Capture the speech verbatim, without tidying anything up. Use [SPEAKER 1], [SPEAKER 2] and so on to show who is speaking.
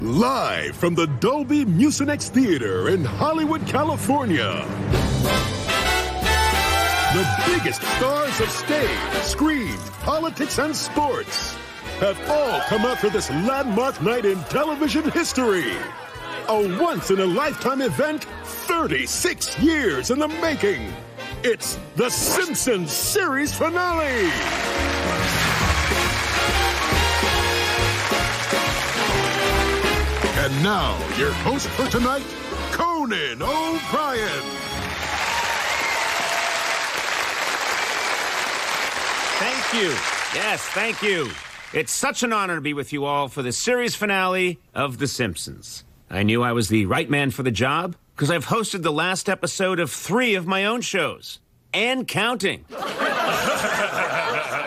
[SPEAKER 1] Live from the Dolby Mucinex Theater in Hollywood, California. The biggest stars of stage, screen, politics, and sports have all come out for this landmark night in television history. A once-in-a-lifetime event, thirty-six years in the making. It's The Simpsons series finale. And now, your host for tonight, Conan O'Brien.
[SPEAKER 2] Thank you. Yes, thank you. It's such an honor to be with you all for the series finale of The Simpsons. I knew I was the right man for the job because I've hosted the last episode of three of my own shows. And counting.